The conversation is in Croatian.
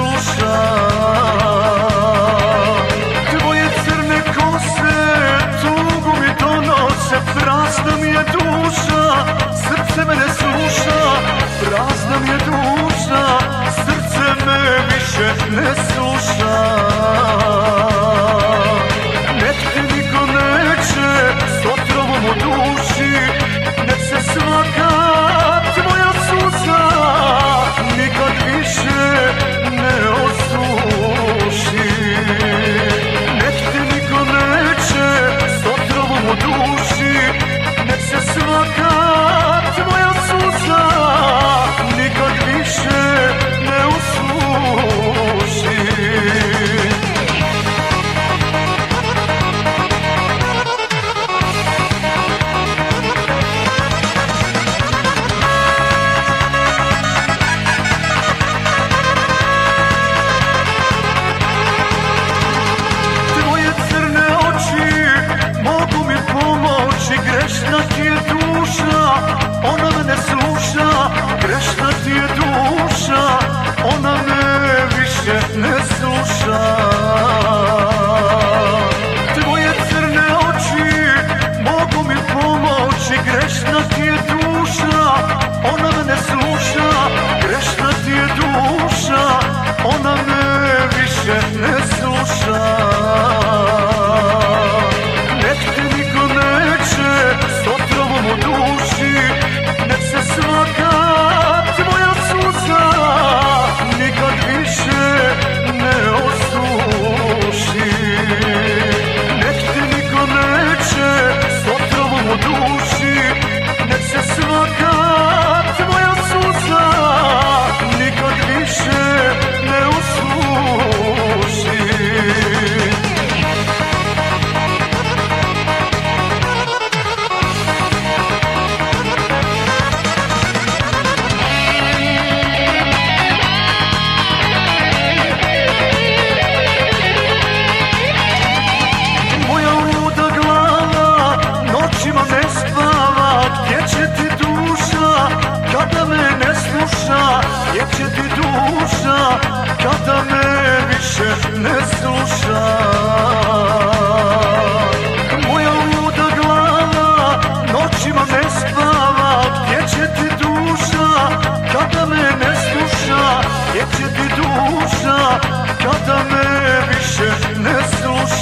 sluša. Tvoje crne kose tugu mi donose, prazna mi je duša, srce me ne sluša. Prazna mi je duša, srce me više ne sluša. Nek te niko neće s otrovom u duši, nek se svaka tvoja suza nikad više ne osuši. Nek te niko neće s otrovom u duši, nek se svaka tvoja suza nikad više ne osuši. Grešna ti je duša, ona me ne sluša. Grešna ti je duša, ona me više ne sluša. Tvoje crne oči mogu mi pomoći. Grešna ti je duša, ona me ne sluša. Grešna ti je duša, ona me više ne sluša. Nek te niko neće s otrovom u duši, nek se svaka tvoja suza nikad više ne osuši. Nek te niko neće s otrovom u duši, nek se svaka tvoja suza nikad više ne osuši. Ne spava, gdje će ti duša kada me ne sluša? Gdje će ti duša kada me više ne sluša? Moja luda glava noćima ne spava, gdje će ti duša kada me ne sluša? Gdje će ti duša kada me više ne sluša?